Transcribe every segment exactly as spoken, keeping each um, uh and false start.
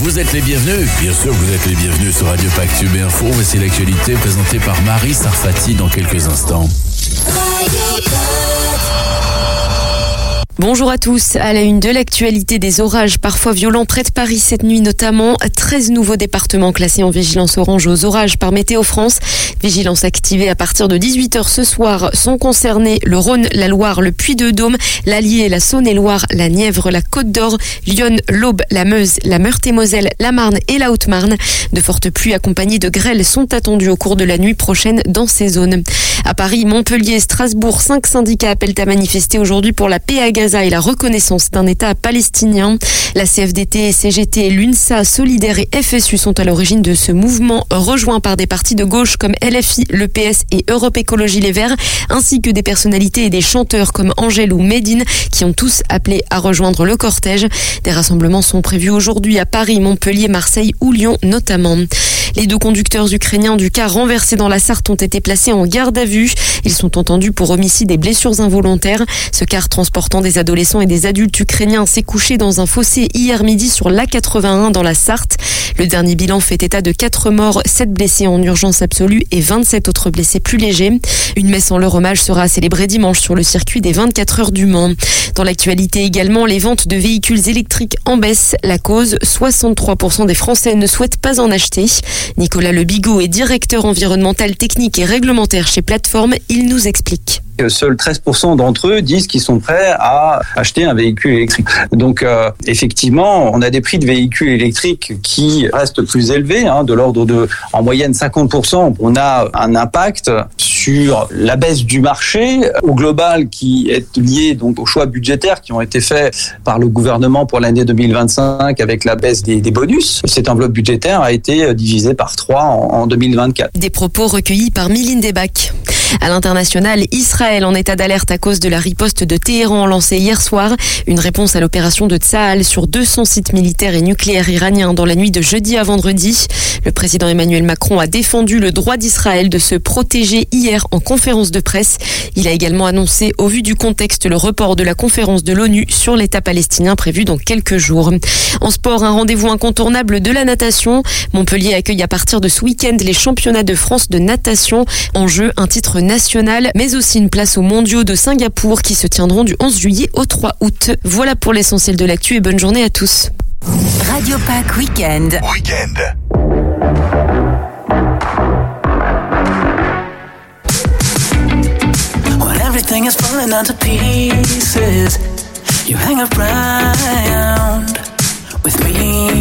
vous êtes les bienvenus. Bien sûr, vous êtes les bienvenus sur Radio Pac Tube et Info. Voici l'actualité présentée par Marie Sarfati dans quelques instants. Bonjour à tous. À la une de l'actualité, des orages parfois violents près de Paris cette nuit notamment. treize nouveaux départements classés en vigilance orange aux orages par Météo France. Vigilance activée à partir de dix-huit heures ce soir. Sont concernés le Rhône, la Loire, le Puy-de-Dôme, l'Allier, la Saône-et-Loire, la Nièvre, la Côte-d'Or, Lyon, l'Aube, la Meuse, la Meurthe-et-Moselle, la Marne et la Haute-Marne. De fortes pluies accompagnées de grêles sont attendues au cours de la nuit prochaine dans ces zones. À Paris, Montpellier, Strasbourg, cinq syndicats appellent à manifester aujourd'hui pour la paix à Gaza et la reconnaissance d'un État palestinien. La C F D T, C G T, l'UNSA, Solidaire et F S U sont à l'origine de ce mouvement, rejoint par des partis de gauche comme L F I, le P S et Europe Écologie Les Verts, ainsi que des personnalités et des chanteurs comme Angèle ou Médine, qui ont tous appelé à rejoindre le cortège. Des rassemblements sont prévus aujourd'hui à Paris, Montpellier, Marseille ou Lyon notamment. Les deux conducteurs ukrainiens du car renversé dans la Sarthe ont été placés en garde à vue. Ils sont entendus pour homicide et blessures involontaires. Ce car transportant des adolescents et des adultes ukrainiens s'est couché dans un fossé hier midi sur l'A quatre-vingt-un dans la Sarthe. Le dernier bilan fait état de quatre morts, sept blessés en urgence absolue et vingt-sept autres blessés plus légers. Une messe en leur hommage sera célébrée dimanche sur le circuit des vingt-quatre heures du Mans. Dans l'actualité également, les ventes de véhicules électriques en baisse. La cause, soixante-trois pour cent des Français ne souhaitent pas en acheter. Nicolas Lebigot est directeur environnemental, technique et réglementaire chez Plateforme. Il nous explique. Seuls treize pour cent d'entre eux disent qu'ils sont prêts à acheter un véhicule électrique. Donc euh, effectivement, on a des prix de véhicules électriques qui restent plus élevés, hein, de l'ordre de, en moyenne, cinquante pour cent. On a un impact sur la baisse du marché au global qui est lié donc aux choix budgétaires qui ont été faits par le gouvernement pour l'année deux mille vingt-cinq avec la baisse des, des bonus. Cette enveloppe budgétaire a été divisée par trois en, en deux mille vingt-quatre. Des propos recueillis par Mylène Debac. À l'international, Israël en état d'alerte à cause de la riposte de Téhéran lancée hier soir. Une réponse à l'opération de Tsahal sur deux cents sites militaires et nucléaires iraniens dans la nuit de jeudi à vendredi. Le président Emmanuel Macron a défendu le droit d'Israël de se protéger hier en conférence de presse. Il a également annoncé, au vu du contexte, le report de la conférence de l'ONU sur l'État palestinien prévue dans quelques jours. En sport, un rendez-vous incontournable de la natation. Montpellier accueille à partir de ce week-end les championnats de France de natation. En jeu, un titre national, mais aussi une place aux mondiaux de Singapour qui se tiendront du onze juillet au trois août. Voilà pour l'essentiel de l'actu et bonne journée à tous. Radio Pac Weekend. Weekend. When everything is falling down to pieces, you hang around with me.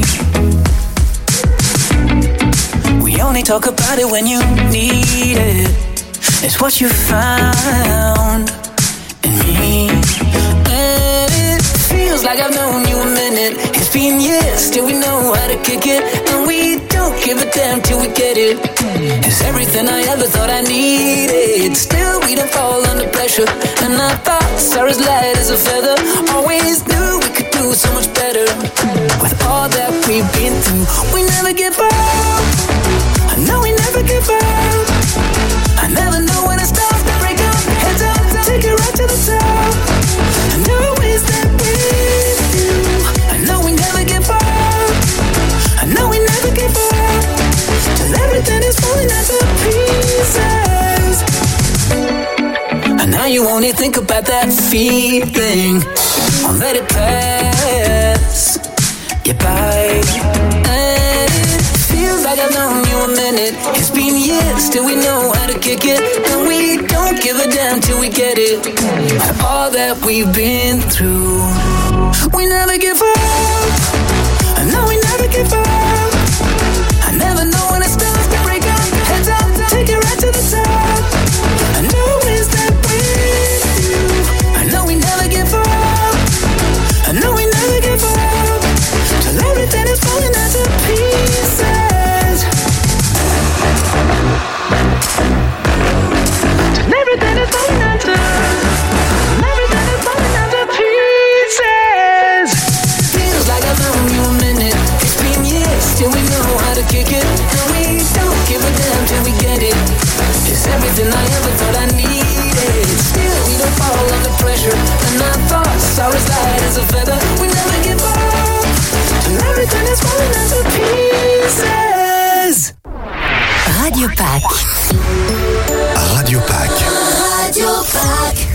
We only talk about it when you need it. It's what you found in me. And it feels like I've known you a minute. It's been years, still we know how to kick it. And we don't give a damn till we get it. It's everything I ever thought I needed. Still we don't fall under pressure. And our thoughts are as light as a feather. Always knew we could do so much better. With all that we've been through, we never give up. I know we never give up. I never know when it starts to break up. Heads up, take it right to the top. I know it's that with you. I know we never give up. I know we never give up. Till everything is falling out to pieces. And now you only think about that feeling. Won't let it pass you by. And it feels like I've known you a minute. It's been years, still we know how to kick it. And we don't give a damn till we get it. All that we've been through, we never give up. I know we never give up. I never know when it starts to break up. Heads up, take it right to the top. I know it's that with you. I know we never give up. I know we never give up. Till everything is falling out to pieces. Till everything is falling out to, everything is falling out to pieces. Feels like I've known you a minute. It's been years, Radio Pack. Radio Pack. Radio Pack.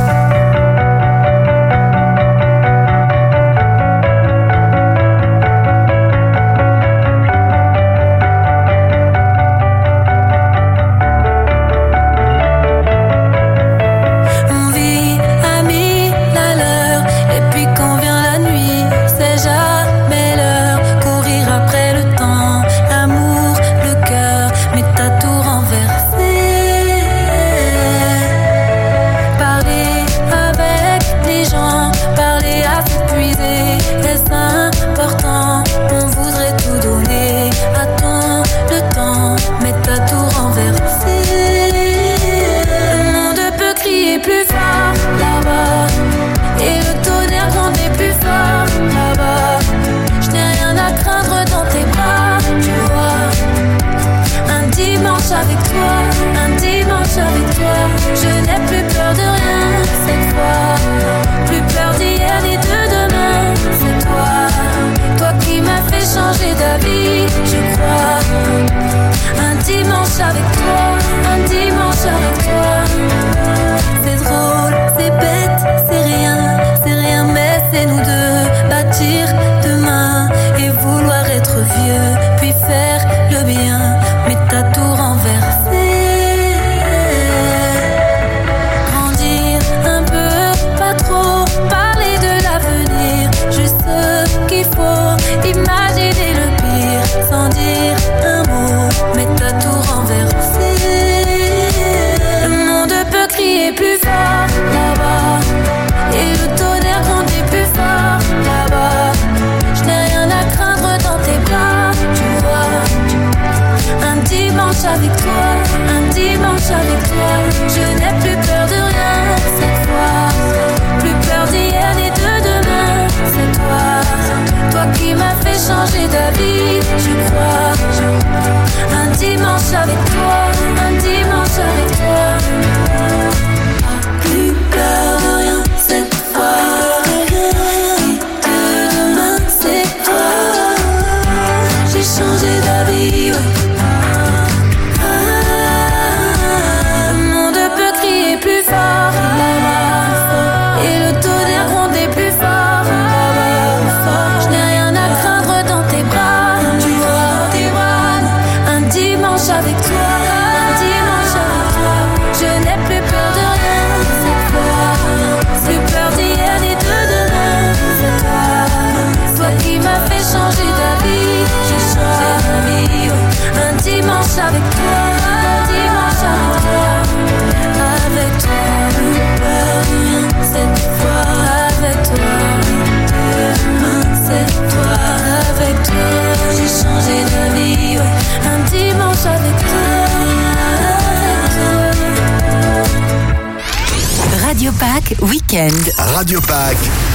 Radio Pack Weekend. Radio Pack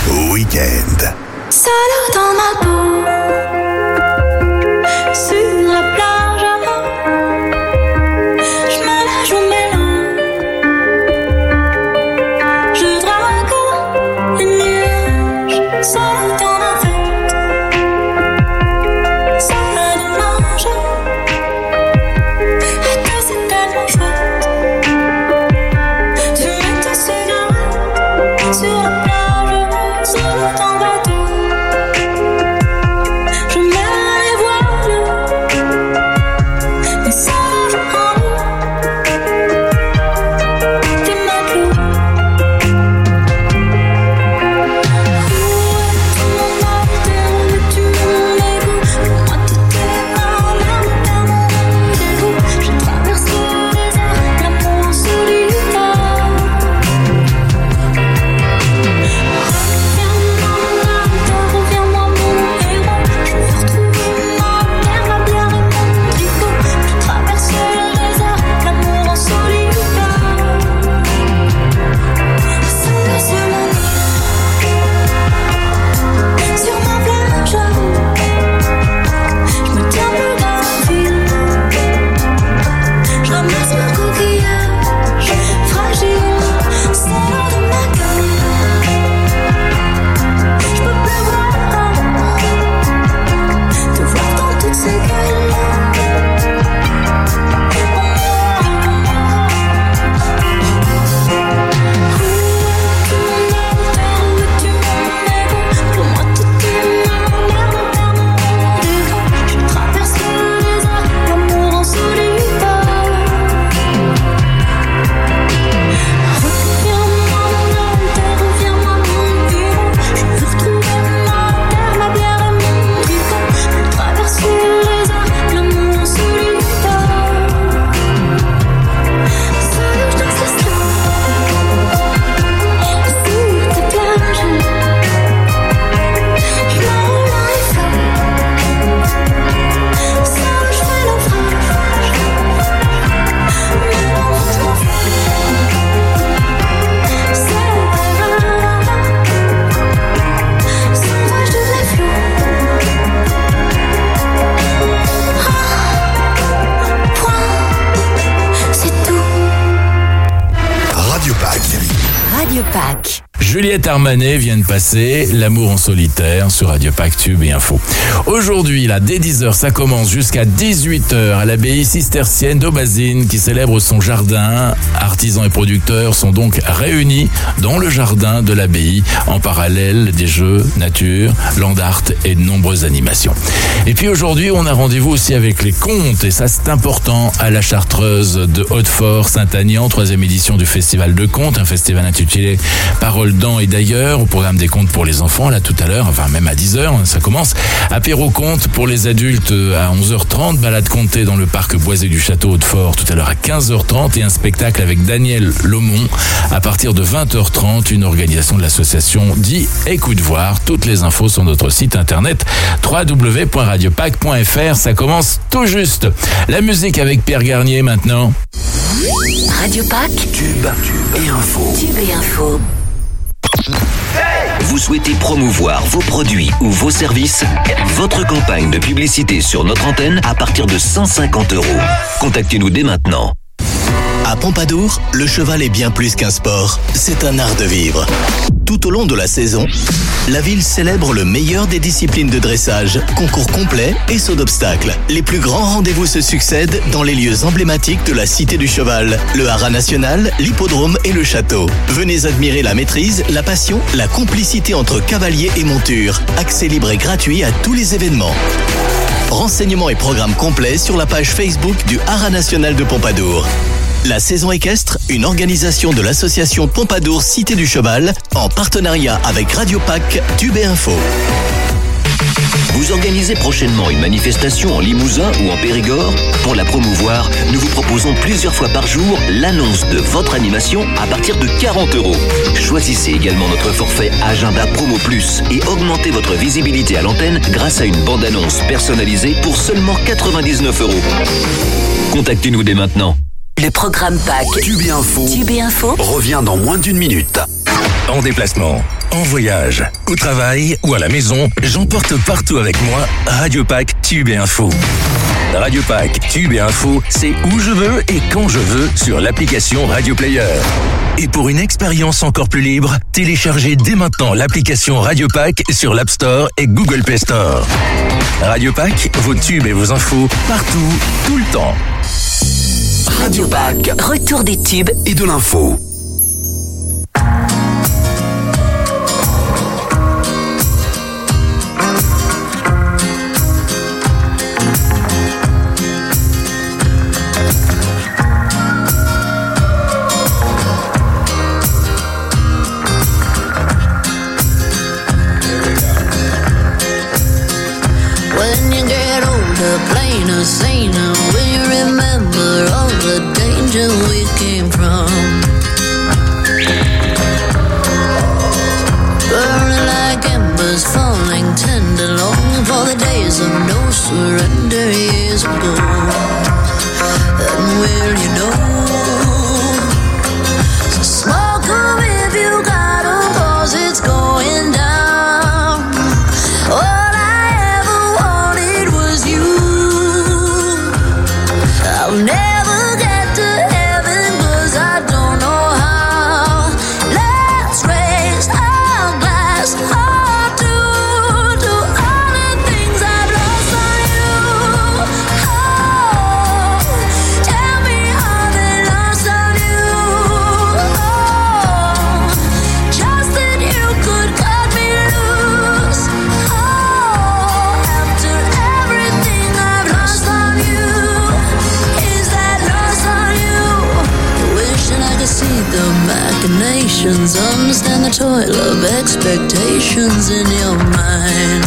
Weekend. Seul dans ma peau, sur la plage, je me lâche au mélange, je drague les nuages, seul dans ma fête, seul à dimanche, et que c'est tellement chouette, tu mets ta cigarette sur la plage, seul dans le bateau. Je mets les voiles Pack. Juliette Armanet vient de passer L'amour en solitaire sur Radio Pack Tube et Info. Aujourd'hui, là, dès dix heures, ça commence jusqu'à dix-huit heures à l'abbaye cistercienne d'Aubazine qui célèbre son jardin. Artisans et producteurs sont donc réunis dans le jardin de l'abbaye en parallèle des jeux, nature, land art et de nombreuses animations. Et puis aujourd'hui, on a rendez-vous aussi avec les contes et ça c'est important à la Chartreuse de Hautefort-Saint-Aignan, troisième édition du Festival de contes, un festival intitulé Paroles dans et d'ailleurs, au programme des contes pour les enfants, là tout à l'heure, enfin même à dix heures, ça commence. Apéro contes pour les adultes à onze heures trente, balade contée dans le parc boisé du château Hautefort tout à l'heure à quinze heures trente et un spectacle avec Daniel Lomont à partir de vingt heures trente, une organisation de l'association dit Écoute voir. Toutes les infos sur notre site internet w w w point radio pack point f r. Ça commence tout juste. La musique avec Pierre Garnier maintenant. Radio Pack. Tube et info. Tube et info. Vous souhaitez promouvoir vos produits ou vos services? Votre campagne de publicité sur notre antenne à partir de cent cinquante euros. Contactez-nous dès maintenant. À Pompadour, le cheval est bien plus qu'un sport, c'est un art de vivre. Tout au long de la saison, la ville célèbre le meilleur des disciplines de dressage, concours complets et sauts d'obstacles. Les plus grands rendez-vous se succèdent dans les lieux emblématiques de la Cité du Cheval, le Haras National, l'Hippodrome et le Château. Venez admirer la maîtrise, la passion, la complicité entre cavaliers et montures. Accès libre et gratuit à tous les événements. Renseignements et programmes complets sur la page Facebook du Haras National de Pompadour. La saison équestre, une organisation de l'association Pompadour Cité du Cheval, en partenariat avec Radio Pack, Tube et Info. Vous organisez prochainement une manifestation en Limousin ou en Périgord? Pour la promouvoir, nous vous proposons plusieurs fois par jour l'annonce de votre animation à partir de quarante euros. Choisissez également notre forfait Agenda Promo Plus et augmentez votre visibilité à l'antenne grâce à une bande-annonce personnalisée pour seulement quatre-vingt-dix-neuf euros. Contactez-nous dès maintenant. Le programme Pack. Tube et info. Tube et Info. Revient dans moins d'une minute. En déplacement, en voyage, au travail ou à la maison, j'emporte partout avec moi Radio Pack Tube et Info. Radio Pack Tube et Info, c'est où je veux et quand je veux sur l'application Radio Player. Et pour une expérience encore plus libre, téléchargez dès maintenant l'application Radio Pack sur l'App Store et Google Play Store. Radio Pack, vos tubes et vos infos, partout, tout le temps. Radio Pack. Retour des tubes Et de l'info. When you get older, plainer, saner, will you remember all the danger we came from? Burning like embers, falling tender, longing for the days of no surrender years ago. And will you know? So smoke 'em if you got 'em, 'cause it's going down. All I ever wanted was you. I'll never get to heaven 'cause I don't know how. Let's raise our glass hard to, to all the things I've lost on you. Oh, tell me how they lost on you. Oh, just that you could cut me loose. Oh, after everything I've lost on you. Is that lost on you? Wishing I could see the machinations, understand the toil of expectations in your mind.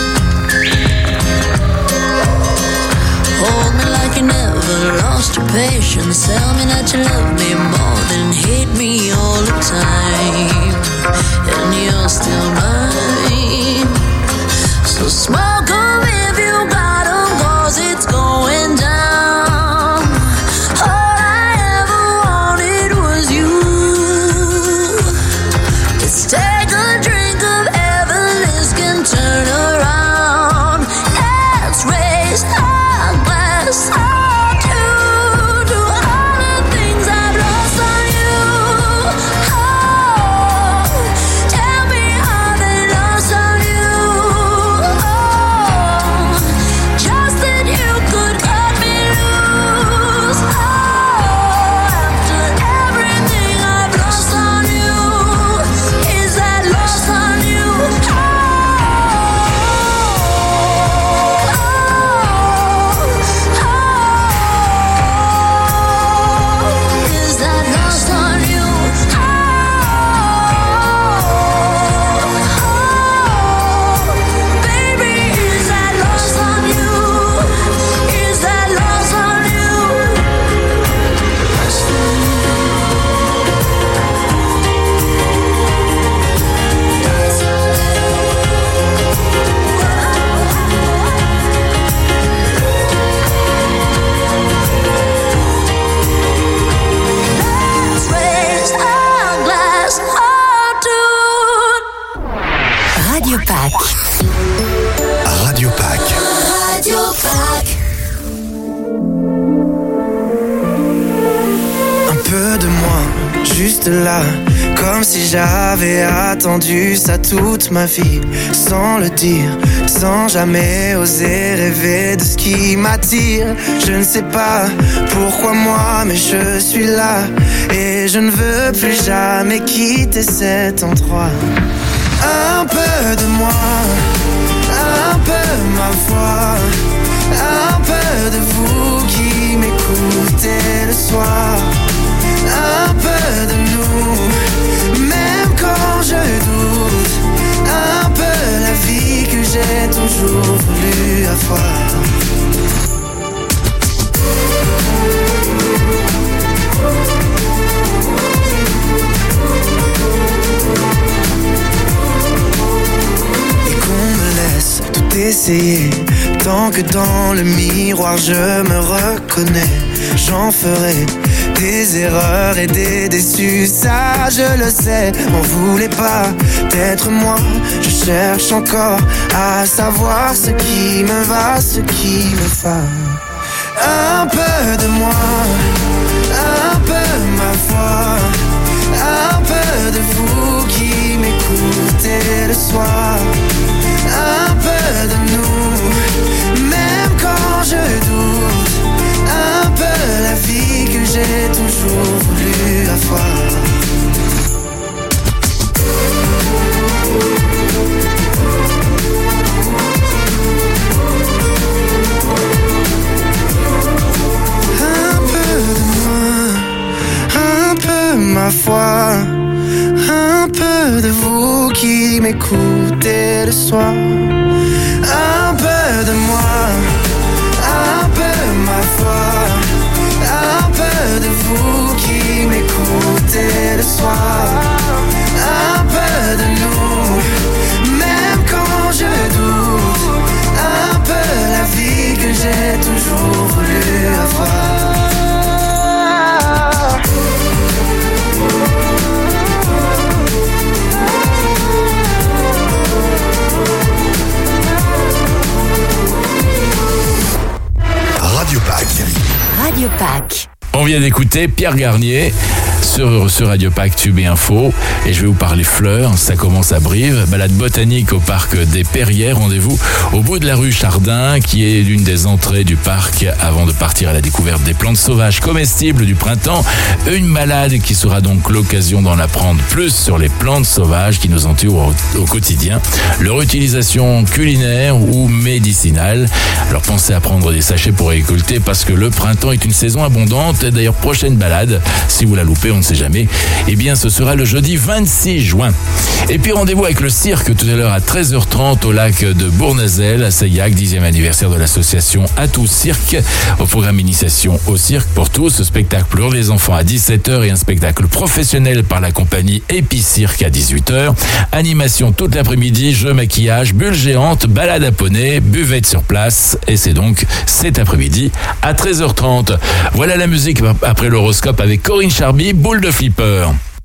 Hold me like you never lost your patience. Tell me that you love me more than hate me all the time. And you're still mine. So smoke 'em if you got 'em, 'cause it's going down. All I ever wanted was you. Let's take a drink of heaven, this can turn around. Let's raise our glass hard to, to all the things I've lost on you. Oh, reste là, comme si j'avais attendu ça toute ma vie, sans le dire, sans jamais oser rêver de ce qui m'attire. Je ne sais pas pourquoi moi, mais je suis là, et je ne veux plus jamais quitter cet endroit. Un peu de moi, un peu ma voix, un peu de vous qui m'écoutez le soir, un peu de nous, même quand je doute, un peu la vie que j'ai toujours voulu avoir. Tout essayer, tant que dans le miroir je me reconnais. J'en ferai des erreurs et des déçus, ça je le sais. On voulait pas d'être moi, je cherche encore à savoir ce qui me va, ce qui me va. Un peu de moi, un peu ma voix, un peu de vous qui m'écoutez le soir, un peu de nous, même quand je doute, un peu la vie que j'ai toujours voulu avoir. Un peu de moi, un peu ma foi, un peu de vous qui m'écoutez le soir, un peu de moi, un peu ma foi, un peu de vous qui m'écoutez le soir, un peu de nous, même quand je doute, un peu la vie que j'ai toujours voulu avoir. Radio Pack. Radio Pack. On vient d'écouter Pierre Garnier sur, sur Radio Pack Tube et Info, et je vais vous parler fleurs. Ça commence à Brive, balade botanique au parc des Perrières. Rendez-vous au bout de la rue Chardin, qui est l'une des entrées du parc, avant de partir à la découverte des plantes sauvages comestibles du printemps. Une balade qui sera donc l'occasion d'en apprendre plus sur les plantes sauvages qui nous entourent au, au quotidien, leur utilisation culinaire ou médicinale. Alors pensez à prendre des sachets pour récolter, parce que le printemps est une saison abondante. D'ailleurs, prochaine balade, si vous la loupez, on ne sait jamais, eh bien ce sera le jeudi vingt-six juin. Et puis rendez-vous avec le cirque tout à l'heure à treize heures trente au lac de Bournazel à Seillac, dixième anniversaire de l'association Atout Cirque. Au programme initiation au cirque pour tous, spectacle pour les enfants à dix-sept heures et un spectacle professionnel par la compagnie Épicirque à dix-huit heures. Animation toute l'après-midi, jeux, maquillage, bulles géantes, balade à poney, buvette sur place, et c'est donc cet après-midi à treize heures trente. Voilà la musique après l'horoscope avec Corinne Charby, boule de flipper.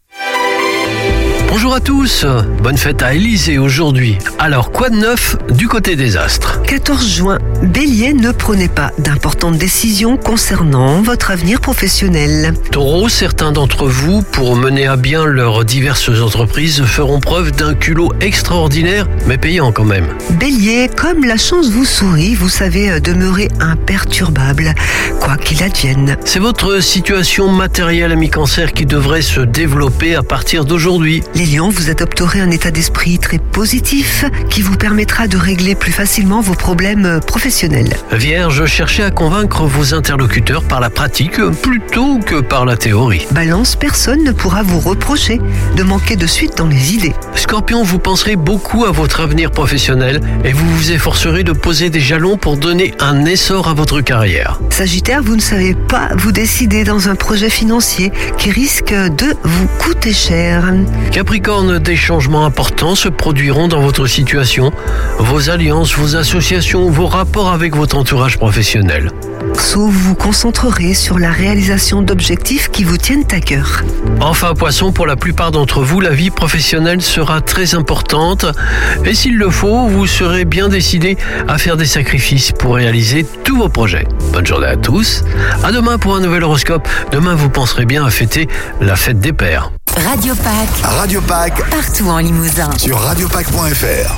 Bonjour à tous, bonne fête à Élysée aujourd'hui. Alors, quoi de neuf du côté des astres ? quatorze juin, Bélier, ne prenez pas d'importantes décisions concernant votre avenir professionnel. Taureau, certains d'entre vous, pour mener à bien leurs diverses entreprises, feront preuve d'un culot extraordinaire, mais payant quand même. Bélier, comme la chance vous sourit, vous savez demeurer imperturbable, quoi qu'il advienne. C'est votre situation matérielle, ami Cancer, qui devrait se développer à partir d'aujourd'hui. Les Lions, vous adopterez un état d'esprit très positif qui vous permettra de régler plus facilement vos problèmes professionnels. Vierge, cherchez à convaincre vos interlocuteurs par la pratique plutôt que par la théorie. Balance, personne ne pourra vous reprocher de manquer de suite dans les idées. Scorpion, vous penserez beaucoup à votre avenir professionnel et vous vous efforcerez de poser des jalons pour donner un essor à votre carrière. Sagittaire, vous ne savez pas vous décider dans un projet financier qui risque de vous coûter cher. Capricorne, des changements importants se produiront dans votre situation, vos alliances, vos associations, vos rapports avec votre entourage professionnel. Verseau, vous vous concentrerez sur la réalisation d'objectifs qui vous tiennent à cœur. Enfin, Poisson, pour la plupart d'entre vous, la vie professionnelle sera très importante et s'il le faut, vous serez bien décidé à faire des sacrifices pour réaliser tous vos projets. Bonne journée à tous. À demain pour un nouvel horoscope. Demain, vous penserez bien à fêter la fête des pères. Radio Pack. Radio Pack. Partout en Limousin. Sur radiopack point f r.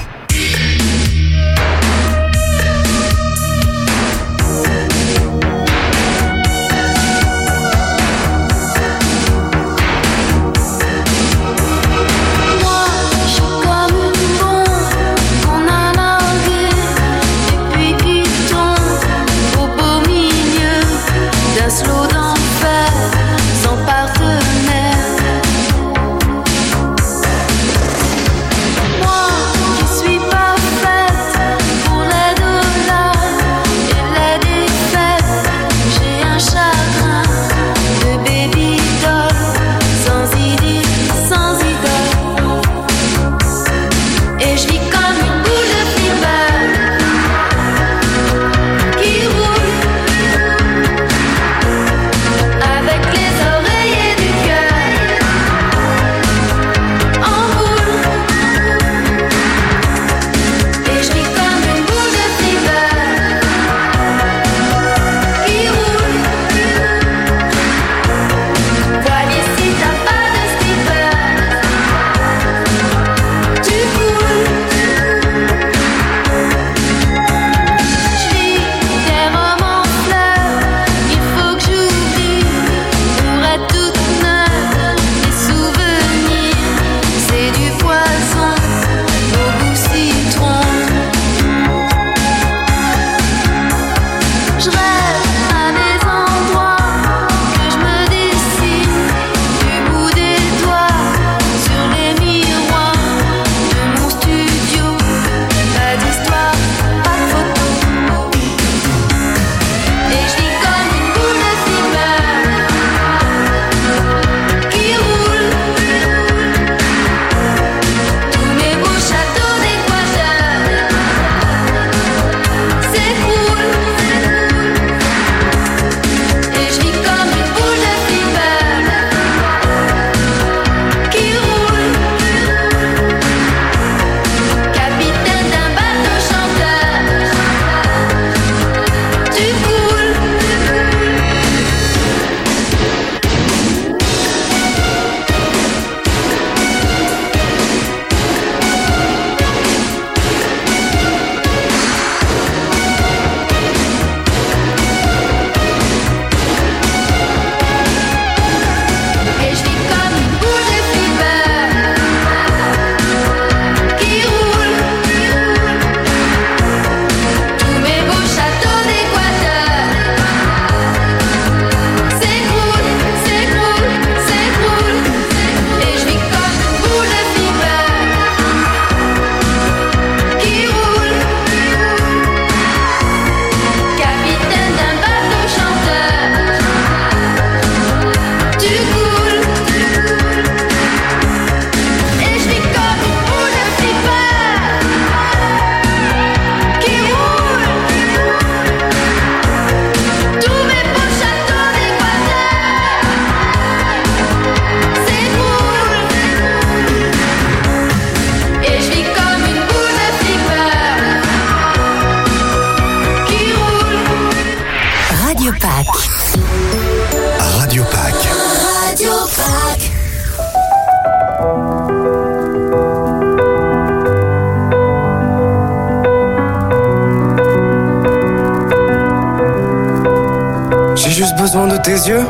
De tes yeux,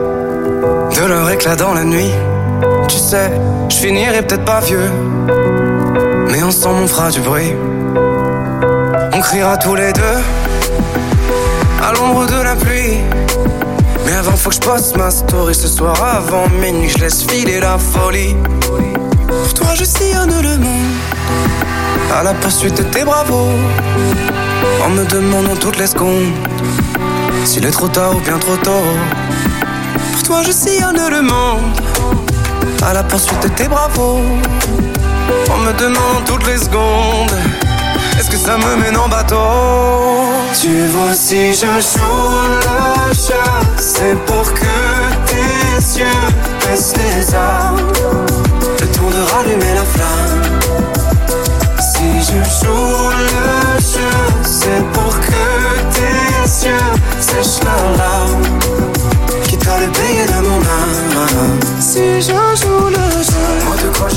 de leur éclat dans la nuit. Tu sais, je finirai peut-être pas vieux, mais ensemble on fera du bruit. On criera tous les deux à l'ombre de la pluie. Mais avant faut que je poste ma story ce soir avant minuit. Je laisse filer la folie. Pour toi je sillonne le monde à la poursuite de tes bravos, en me demandant toutes les secondes s'il est trop tard ou bien trop tôt. Pour toi je sillonne le monde à la poursuite de tes bravos, en me demandant toutes les secondes est-ce que ça me mène en bateau. Tu vois si je joue le jeu, c'est pour que tes yeux baissent les armes, le temps de rallumer la flamme. Si je joue le jeu, c'est pour que tes yeux sèchent leurs larmes, quitte à le payer de mon âme. Si je joue le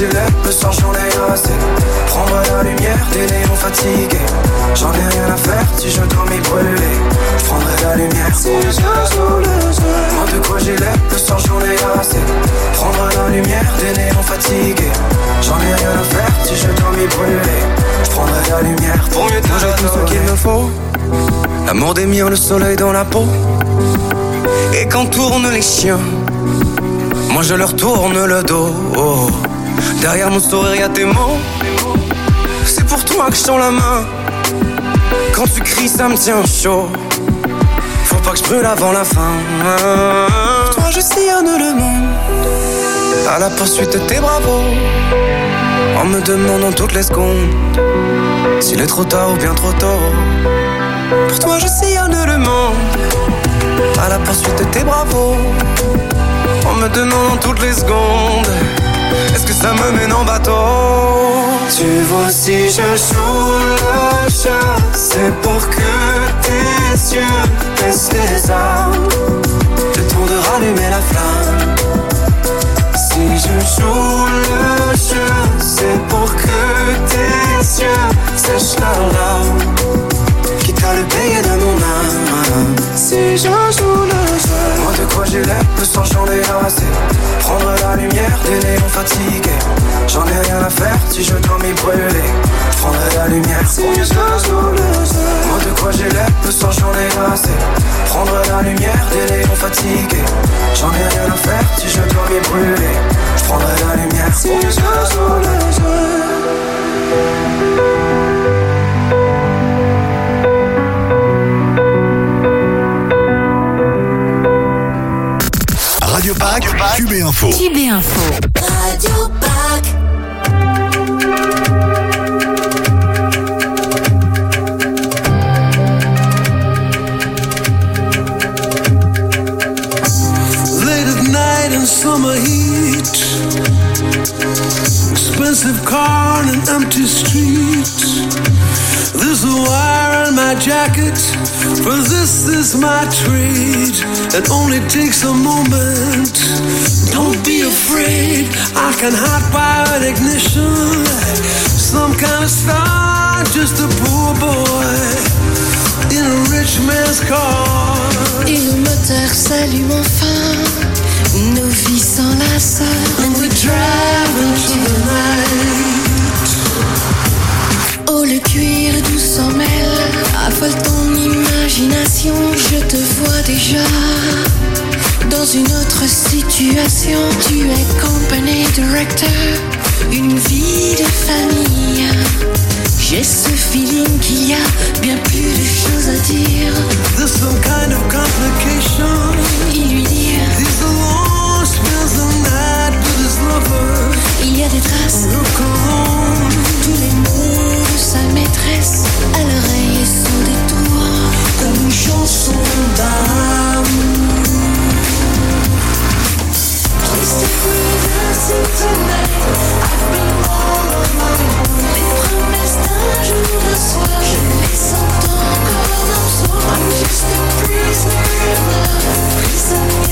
j'ai lève, le soir j'en ai assez. Prendre la lumière des néons fatigués. J'en ai rien à faire si je dois m'y brûler. Je prendrai la lumière si je joue le jeu. Moi de quoi j'ai lève, le soir j'en ai assez. Prendre la lumière des néons fatigués. J'en ai rien à faire si je dois m'y brûler. Je prendrai la lumière pour mieux te j'ai tout ce qu'il me faut. L'amour des miens, le soleil dans la peau. Et quand tournent les chiens, moi je leur tourne le dos. Oh. Derrière mon sourire y'a tes mots. C'est pour toi que je tends la main. Quand tu cries ça me tient chaud. Faut pas que je brûle avant la fin. Pour toi je sillonne le monde à la poursuite de tes bravos. En me demandant toutes les secondes s'il est trop tard ou bien trop tôt. Pour toi je sillonne le monde à la poursuite de tes bravos. En me demandant toutes les secondes est-ce que ça me mène en bateau. Tu vois si je joue le jeu, c'est pour que tes yeux baissent les armes, le temps de rallumer la flamme. Si je joue le jeu, c'est pour que tes yeux sèchent leurs larmes, quitte à le payer de mon âme. Si je joue le jeu, moi de quoi j'ai l'air, le sang j'en ai assez. Prendre la lumière des néons fatigués. J'en ai rien à faire si je dois m'y brûler. Je prendrai la lumière si je joue le jeu. Moi de quoi j'ai l'air, le sang j'en ai assez. Prendre la lumière des néons fatigués. J'en ai rien à faire si je dois m'y brûler. Je prendrai la lumière si je joue le jeu. Radio Pack, Q B Info. Q B Info. Radio Pack. Late at night in summer heat, expensive car on an empty street. There's a wire on my jacket, for this is my trade. It only takes a moment. Don't be afraid, I can hot wire an ignition. Some kind of star, just a poor boy in a rich man's car. Et le moteur s'allume enfin, nos vies s'enlacent. And we drive into the night. Oh, le cuir doux s'en mêle, affole ton imagination. Je te vois déjà dans une autre situation. Tu es company director, une vie de famille. J'ai ce feeling qu'il y a bien plus de choses à dire. There's some kind of complication. Il lui dit He's alone, spends the night with his lover. il y a des traces, Look around. tous les mots de sa maîtresse à l'oreille sont des tours Comme une chanson d'amour. Please take me dancing tonight. I've been all on my own. Les promesses d'un jour de soir, je les sens encore dans son. I'm just a prisoner of love, prisonnier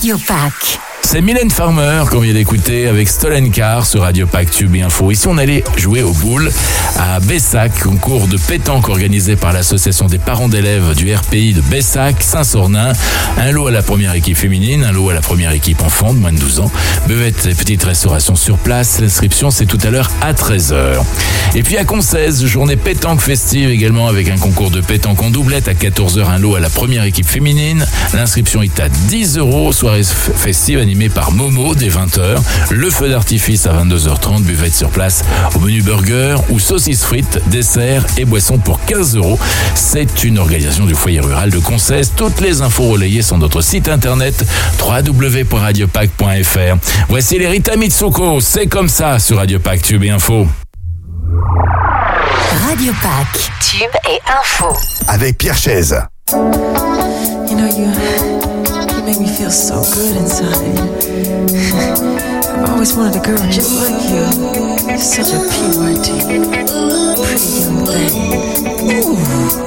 Radio Pack. C'est Mylène Farmer qu'on vient d'écouter avec Stolen Car sur Radio Pack Tube et Info. Ici, on allait jouer aux boules à Bessac, concours de pétanque organisé par l'association des parents d'élèves du R P I de Bessac, Saint-Sornin. Un lot à la première équipe féminine, un lot à la première équipe enfant de moins de douze ans. Buvette et petite restauration sur place. L'inscription, c'est tout à l'heure à treize heures. Et puis à Concèze, journée pétanque festive également avec un concours de pétanque en doublette à quatorze heures, un lot à la première équipe féminine. L'inscription est à dix euros. Soirée festive animée par Momo dès vingt heures. Le feu d'artifice à vingt-deux heures trente. Buvette sur place au menu burger ou saucisses frites, dessert et boissons pour quinze euros. C'est une organisation du foyer rural de Concèze. Toutes les infos relayées sur notre site internet w w w point radio pack point f r. Voici les Rita Mitsuko. C'est comme ça sur Radio Pack Tube et Info. Radio Pack, Tube et Info. Avec Pierre Chaise. You know, you, you make me feel so good inside. I've always wanted a girl just like you. You're such a purity, pretty young thing. Ooh.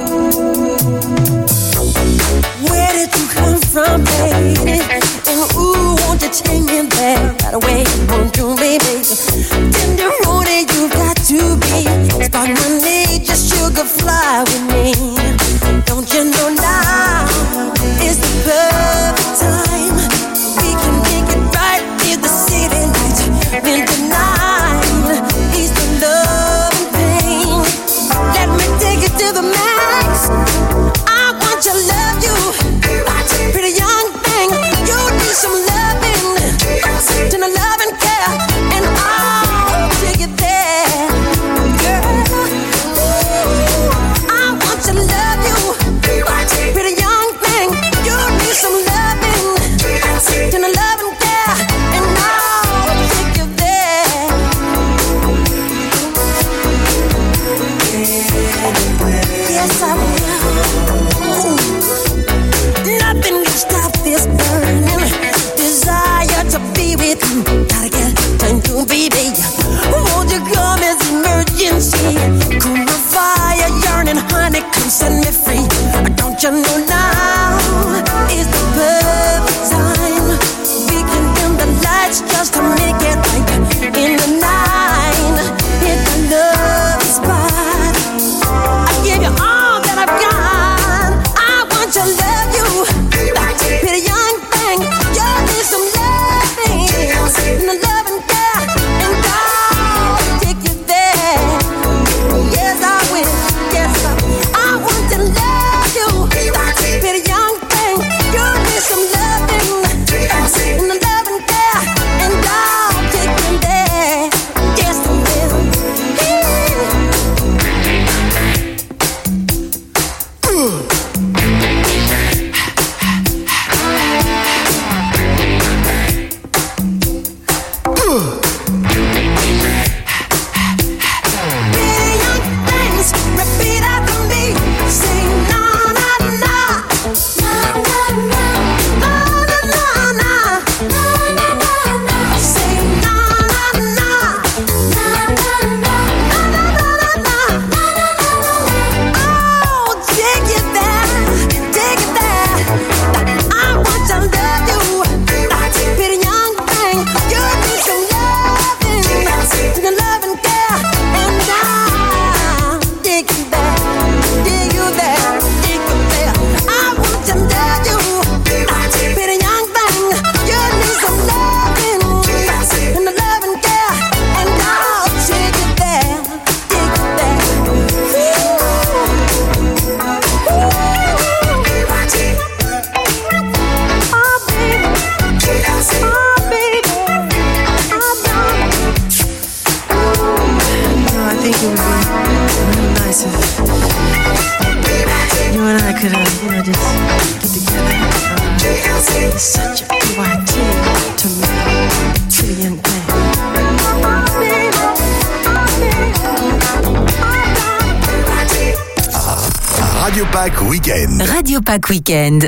Where did you come from, baby? And ooh, won't you take me there right away? Won't you, baby? Tenderoni, you got to be. Spark my need, just sugar fly with me. Don't you know now is the perfect time? We can make it right in the city lights. When the night is the love and pain. Let me take it to the max. I want to love you. Pretty young thing, you need some loving. To the love and care, and I'll take it there. Girl, I want to love you. Pretty young thing, you need some loving. To the love and care, and I'll take you there. Yes, I will. Nothing can stop this burning desire to be with you. Gotta get to you, baby. Won't you come as emergency? Cool my fire, yearning, honey, come set me free. Don't you know now is the perfect time? We can dim the lights just to make it right. In the night, hit the love spot. I give you all that I've got. I want to love you. Pretty young thing, you need some loving. And the love and care, and I'll take you there. Yes, I will. Yes, I will. I want to love you. Pretty young thing, you need some loving. And the love and care, and I'll take you there. Yes, I will. Repeat after me. Say na na na, na na na, na na na, na na na. Say na na na, na na na, na na na, na na. Oh, take it there, take it there. I want to love you, pretty young thing. You need some loving, the love and care, and I dig you there, dig you there, dig you there. I want to love you, pretty young thing. You need some loving, and the love and care, and I'll take you there, dig you there. Oh baby, oh baby, oh darling. No, I think it would be really nice if you and I could, uh, you know, just get together. Uh, it's such a good idea to me, pretty young thing. Radio Pack Weekend. Radio Pack Weekend.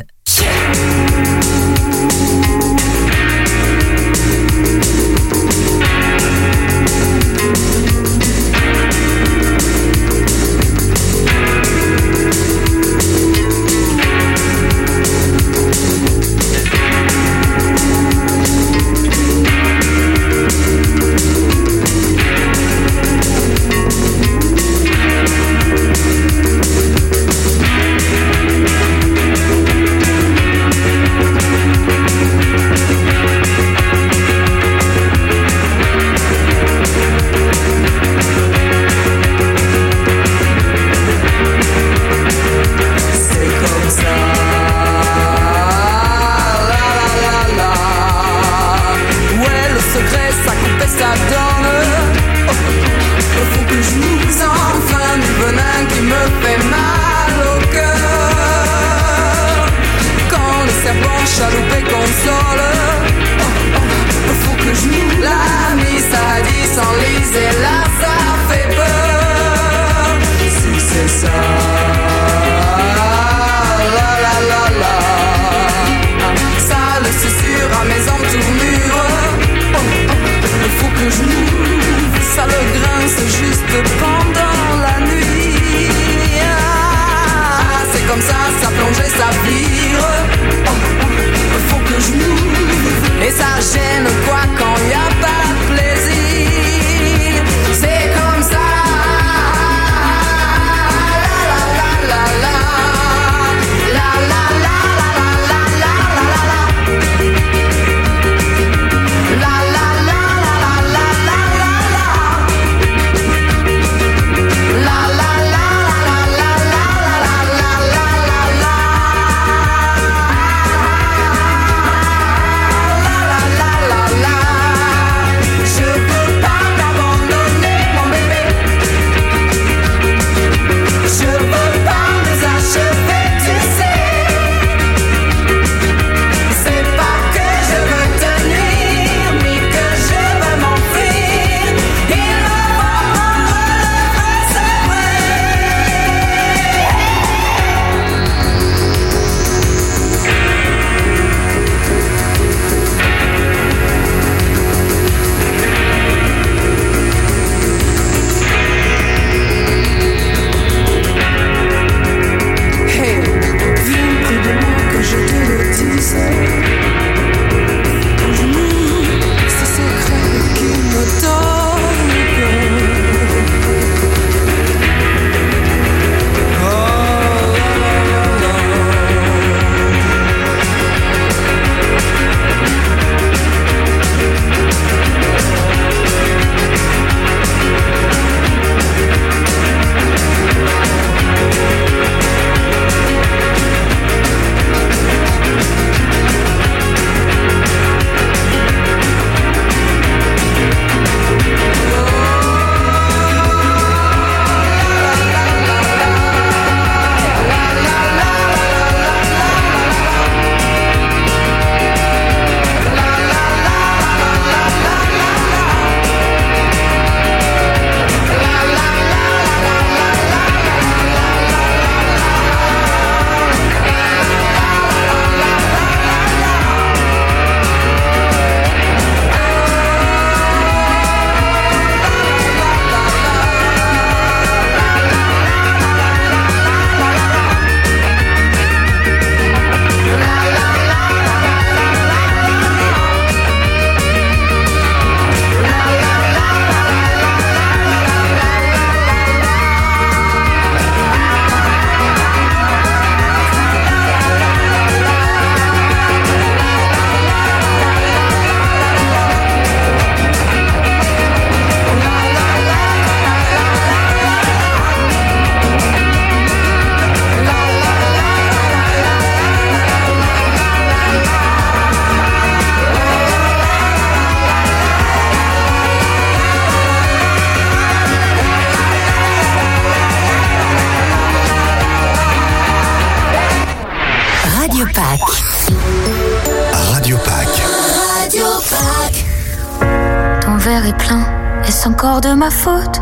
verre est plein, est-ce encore de ma faute?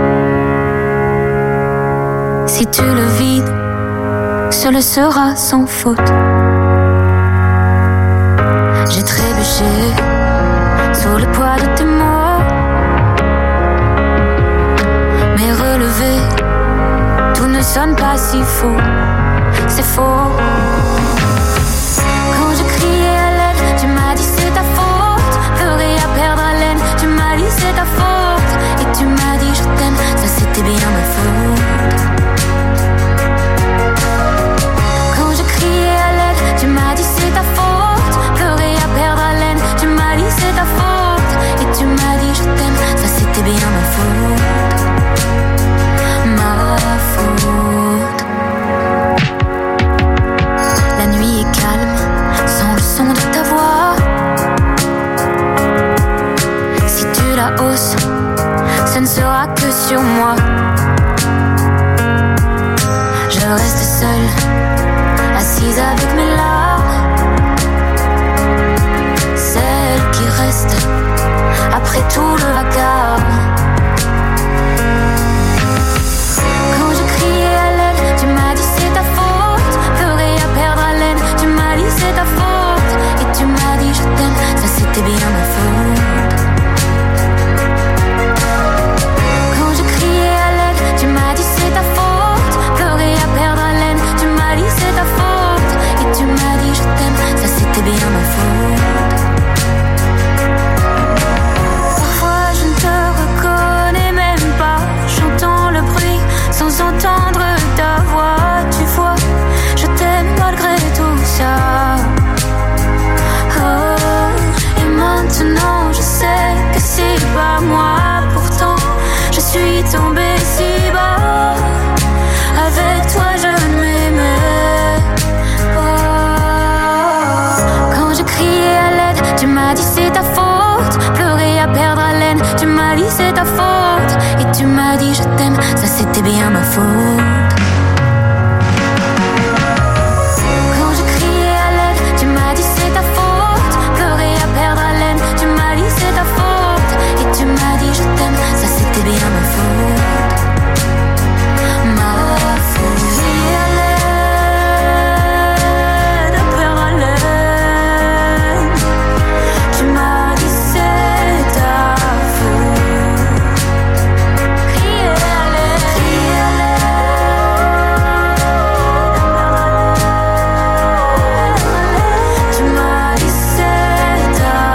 Si tu le vides, ce le sera sans faute. J'ai trébuché sous le poids de tes mots, mais relevé, tout ne sonne pas si faux. C'est faux. Quand je criais à l'aide, tu m'as dit c'est ta faute. Pleurer à perdre haleine, tu m'as dit c'est ta faute. Et tu m'as dit je t'aime, ça c'était bien ma faute. Quand je criais à l'aide, tu m'as dit c'est ta faute. Pleurer à perdre haleine, tu m'as dit c'est ta faute. Et tu m'as dit je t'aime, ça c'était bien ma faute. Ma faute. La nuit est calme, sans le son de ta voix. Si tu la hausses, ce ne sera que sur moi. Je reste seule, assise avec mes larmes. Celle qui reste après tout le vacarme. Quand je criais à l'aide, tu m'as dit c'est ta faute. Pleurer à perdre haleine, tu m'as dit c'est ta faute. Et tu m'as dit je t'aime, ça c'était bien ma faute. Quand je criais à l'aide, tu m'as dit c'est ta faute. Pleurer à perdre haleine, tu m'as dit c'est ta faute. Et tu m'as dit je t'aime, ça c'était bien ma faute. Parfois je ne te reconnais même pas. J'entends le bruit sans entendre ta voix. Tu vois, je t'aime malgré tout ça. Oh, et maintenant je sais que c'est pas moi. Pourtant je suis tombée si bas. Avec toi je ne m'aimais pas. Quand je criais à l'aide, tu m'as dit c'est ta faute. Pleurer à perdre haleine, tu m'as dit c'est ta faute. Et tu m'as dit je t'aime, ça c'était bien ma faute. Quand je criais à l'aide, tu m'as dit c'est ta faute. Pleurer à perdre haleine, tu m'as dit c'est ta faute. Et tu m'as dit je t'aime, ça c'était bien ma faute. Ma faute. Crier à l'aide, à perdre haleine, tu m'as dit c'est ta faute. Crier à l'aide, crier à l'aide, tu m'as dit c'est ta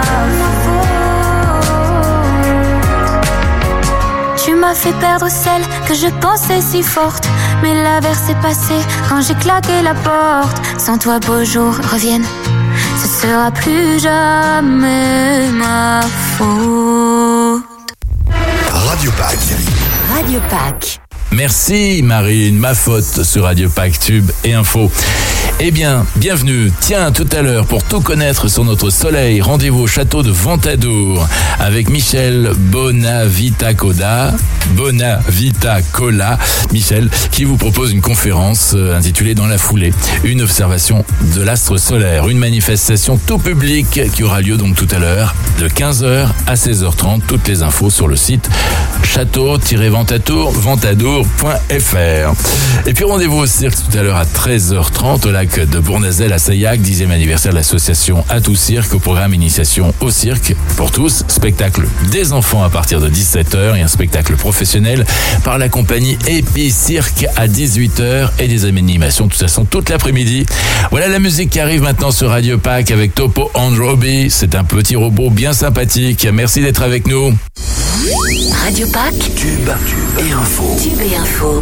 faute. Tu m'as fait perdre celle que je pensais si forte. Mais l'averse est passée quand j'ai claqué la porte. Sans toi beaux jours reviennent, ce sera plus jamais ma faute. Radio Pack. Radio Pack. Merci Marine, ma faute sur Radio Pack Tube et Info. Eh bien, bienvenue. Tiens, tout à l'heure, pour tout connaître sur notre soleil, rendez-vous au château de Ventadour avec Michel Bonavitacola, Bonavitacola, Michel, qui vous propose une conférence intitulée Dans la foulée, une observation de l'astre solaire, une manifestation tout public qui aura lieu donc tout à l'heure de quinze heures à seize heures trente. Toutes les infos sur le site château-ventadour, ventadour point f r. Et puis rendez-vous au cirque tout à l'heure à treize heures trente au lac de Bournazel à Saillac, dixième anniversaire de l'association À tout cirque, au programme initiation au cirque pour tous, spectacle des enfants à partir de dix-sept heures et un spectacle professionnel par la compagnie Epi Cirque à dix-huit heures et des animations de toute façon toute l'après-midi. Voilà la musique qui arrive maintenant sur Radio Pack avec Topo and Robbie. C'est un petit robot bien sympathique. Merci d'être avec nous. Radio Pack. Tube et info. Tube et info.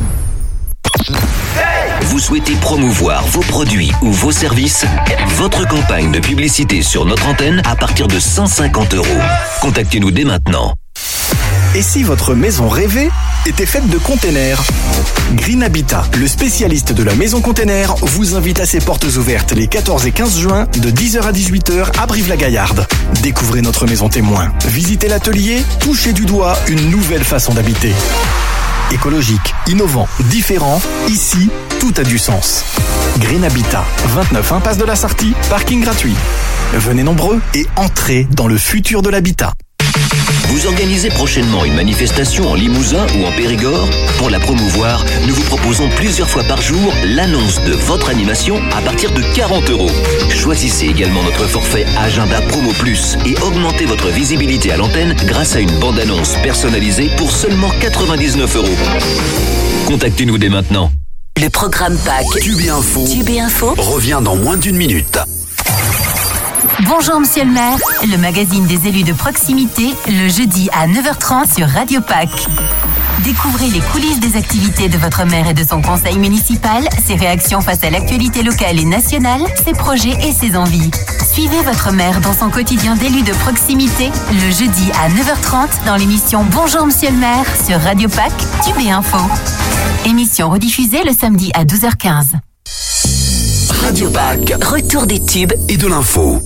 Vous souhaitez promouvoir vos produits ou vos services? Votre campagne de publicité sur notre antenne à partir de cent cinquante euros. Contactez-nous dès maintenant. Et si votre maison rêvée était faite de containers? Green Habitat, le spécialiste de la maison container, vous invite à ses portes ouvertes les quatorze et quinze juin de dix heures à dix-huit heures à Brive-la-Gaillarde. Découvrez notre maison témoin, visitez l'atelier, touchez du doigt une nouvelle façon d'habiter. Écologique, innovant, différent, ici, tout a du sens. Green Habitat, vingt-neuf impasse de la Sarthe, parking gratuit. Venez nombreux et entrez dans le futur de l'habitat. Vous Vous organisez prochainement une manifestation en Limousin ou en Périgord? Pour la promouvoir, nous vous proposons plusieurs fois par jour l'annonce de votre animation à partir de quarante euros. Choisissez également notre forfait Agenda Promo Plus et augmentez votre visibilité à l'antenne grâce à une bande-annonce personnalisée pour seulement quatre-vingt-dix-neuf euros. Contactez-nous dès maintenant. Le programme P A C Tube et Info. Tube et Info Revient dans moins d'une minute. Bonjour Monsieur le maire, le magazine des élus de proximité, le jeudi à neuf heures trente sur Radio P A C. Découvrez les coulisses des activités de votre maire et de son conseil municipal, ses réactions face à l'actualité locale et nationale, ses projets et ses envies. Suivez votre maire dans son quotidien d'élu de proximité, le jeudi à neuf heures trente dans l'émission Bonjour Monsieur le maire sur Radio P A C, Tube et Info. Émission rediffusée le samedi à douze heures quinze. Radio P A C, retour des tubes et de l'info.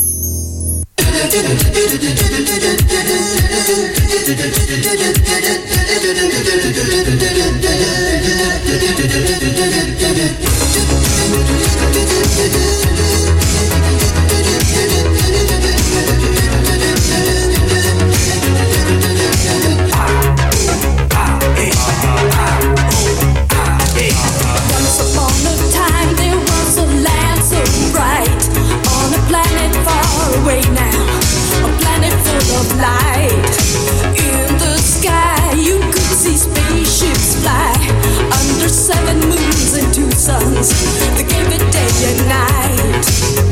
Once upon a time there was a land so bright, on a planet far away now, a planet full of light. In the sky you could see spaceships fly, under seven moons and two suns, they gave it day and night.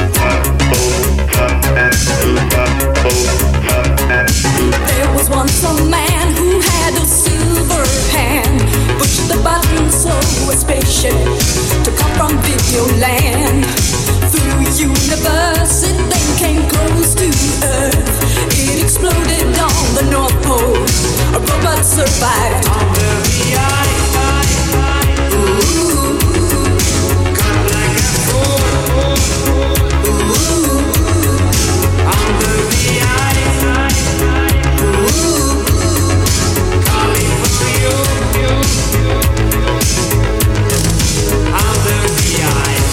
There was once a man who had a silver hand, pushed the button so a spaceship to come from video land. Through universe it then came close to Earth. It exploded on the North Pole. A robot survived. On the ice. Ooh. Cut like a sword. Ooh. Under the ice. Ooh. Calling for you. Under the ice.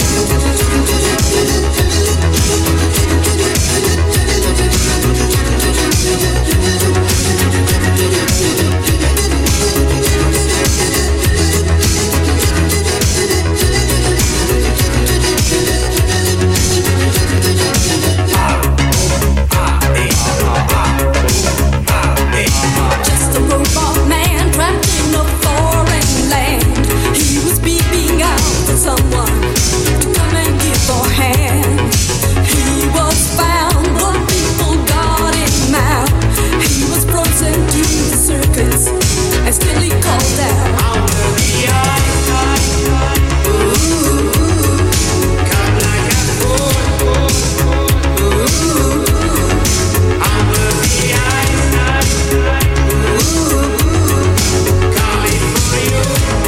Just a robot man trapped in a foreign land. He was beeping out for someone to come and give a hand. He was found, the people got him out. He was frozen to the circuits, and still he called out. Under the ice. Ooh. Come like a sword. Ooh. Under the ice. Ooh. Calling for you.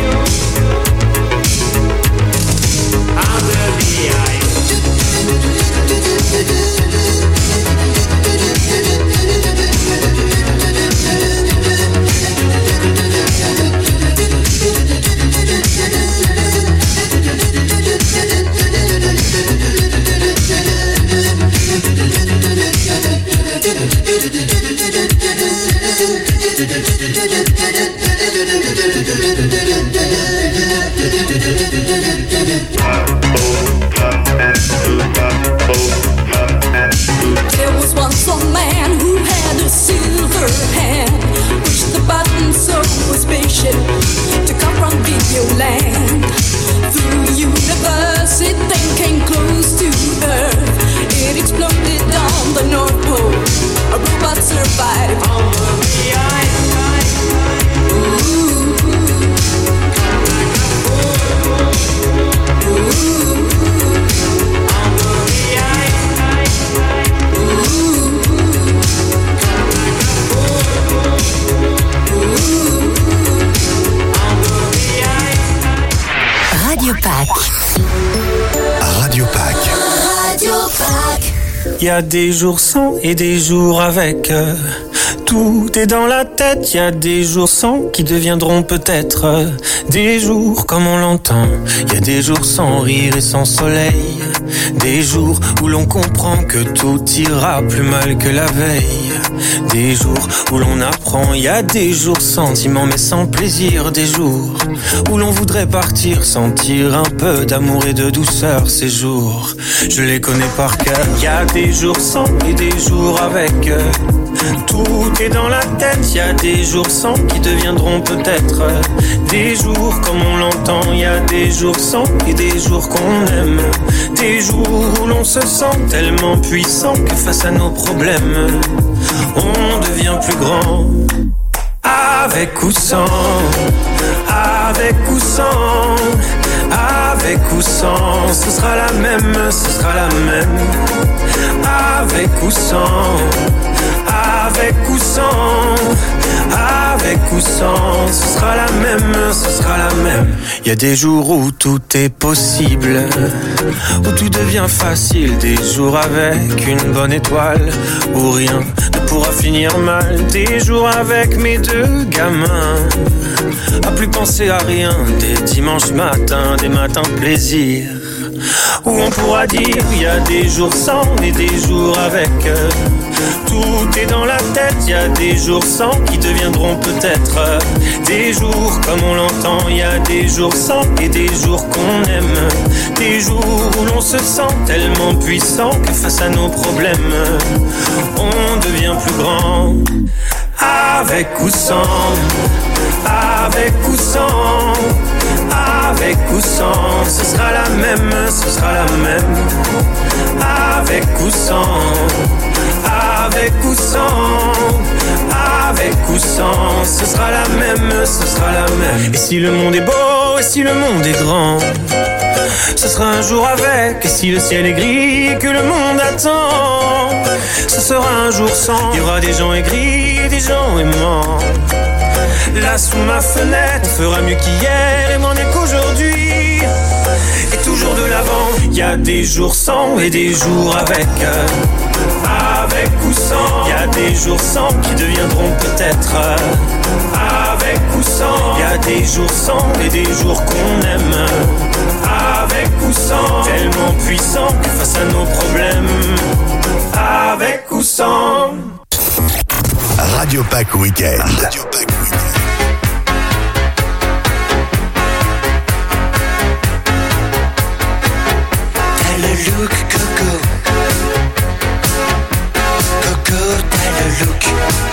Under the ice. There was once a man who had a silver hand, pushed the button so a spaceship to come from video land. Through universe it then came close to Earth. It exploded on the North Pole. A robot survived. Under the ice. Ooh. Come like a sword. Ooh. Under the ice. Ooh. Come like a sword. Ooh. Under the ice. Radio P A C. Radio P A C. Radio P A C. Il y a des jours sans et des jours avec. Tout est dans la tête, y a des jours sans qui deviendront peut-être des jours comme on l'entend. Y a des jours sans rire et sans soleil, des jours où l'on comprend que tout ira plus mal que la veille, des jours où l'on apprend. Y a des jours sentiments mais sans plaisir, des jours où l'on voudrait partir, sentir un peu d'amour et de douceur. Ces jours, je les connais par cœur. Y a des jours sans et des jours avec. Tout est dans la tête, y a des jours sans qui deviendront peut-être des jours comme on l'entend. Y a des jours sans et des jours qu'on aime, des jours où l'on se sent tellement puissant que face à nos problèmes, on devient plus grand. Avec ou sans, avec ou sans, avec ou sans, ce sera la même, ce sera la même. Avec ou sans, avec ou sans, avec ou sans, ce sera la même, ce sera la même. Il y a des jours où tout est possible, où tout devient facile, des jours avec une bonne étoile, où rien ne pourra finir mal, des jours avec mes deux gamins, à plus penser à rien, des dimanches matins, des matins de plaisir, où on pourra dire il y a des jours sans et des jours avec. Tout est dans la tête, il y a des jours sans qui deviendront peut-être des jours comme on l'entend. Il y a des jours sans et des jours qu'on aime, des jours où l'on se sent tellement puissant que face à nos problèmes, on devient plus grand. Avec ou sans, avec ou sans, avec ou sans, ce sera la même, ce sera la même. Avec ou sans, avec ou sans, avec ou sans, ce sera la même, ce sera la même. Et si le monde est beau, et si le monde est grand, ce sera un jour avec. Et si le ciel est gris et que le monde attend, ce sera un jour sans. Il y aura des gens aigris et des gens aimants. Là sous ma fenêtre, on fera mieux qu'hier et moins mieux qu'aujourd'hui, et toujours de l'avant. Il y a des jours sans et des jours avec. Avec ou sans, il y a des jours sans qui deviendront peut-être avec ou sans. Il y a des jours sans et des jours qu'on aime. Avec ou sans, tellement puissant que face à nos problèmes. Avec ou sans. Radio Pack Weekend. Radio Pack Weekend. T'as le look Coco. Coco, t'as le look.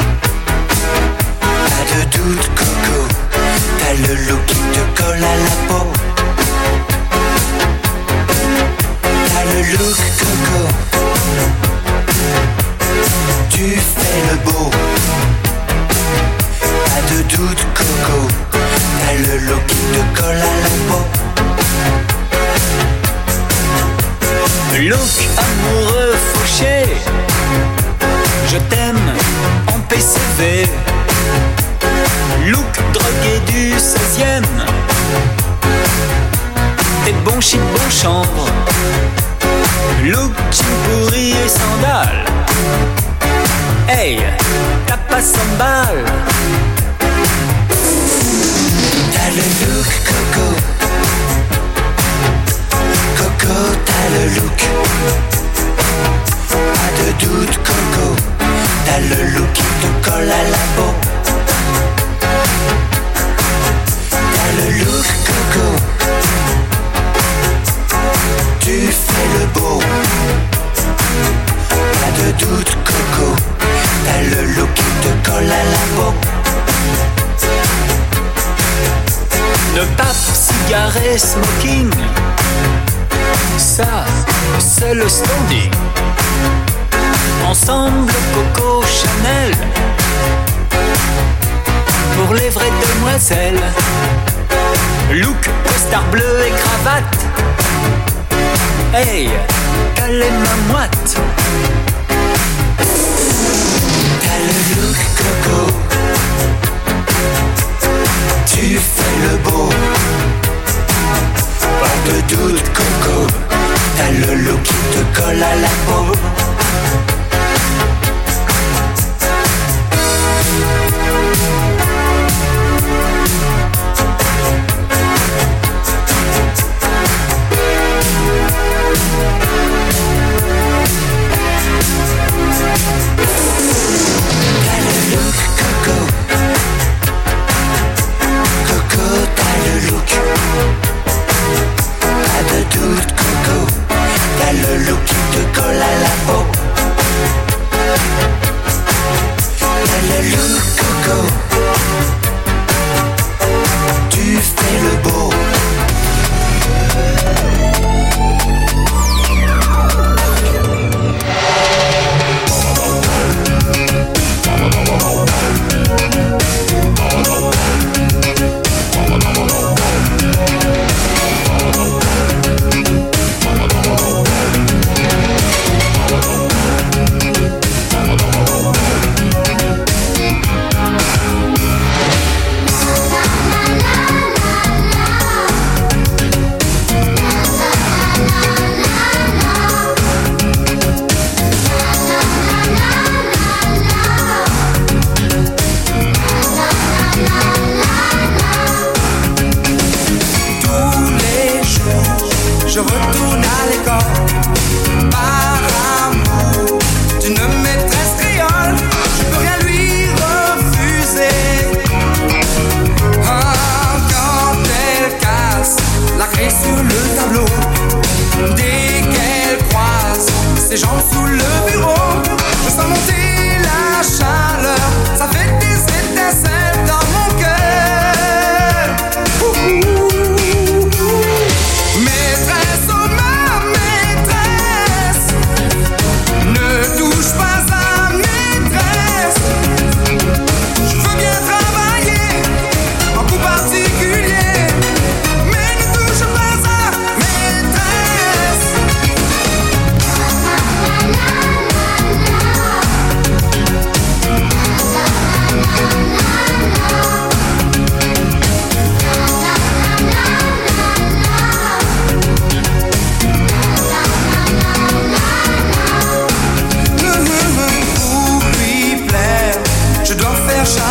Pas de doute Coco. T'as le look qui te colle à la peau. T'as le look Coco. Tu fais le beau. Pas de doute Coco. T'as le look qui te colle à la peau. Look amoureux fauché, je t'aime en P C V. Look drogué du seizième, t'es bon chic, bon chanvre. Look jean pourri et sandales. Hey, t'as pas cent balles. T'as le look Coco. Coco, t'as le look. Pas de doute Coco. T'as le look qui te colle à la peau. T'as le look Coco. Tu fais le beau. Pas de doute Coco. T'as le look qui te colle à la peau. Ne pape, cigarette, smoking, ça, c'est le standing. Ensemble, Coco Chanel, pour les vraies demoiselles. Look, costard bleu et cravate. Hey, t'as les mains moites. T'as le look Coco. Tu fais le beau. Pas de doute Coco. T'as le look qui te colle à la peau. Coco.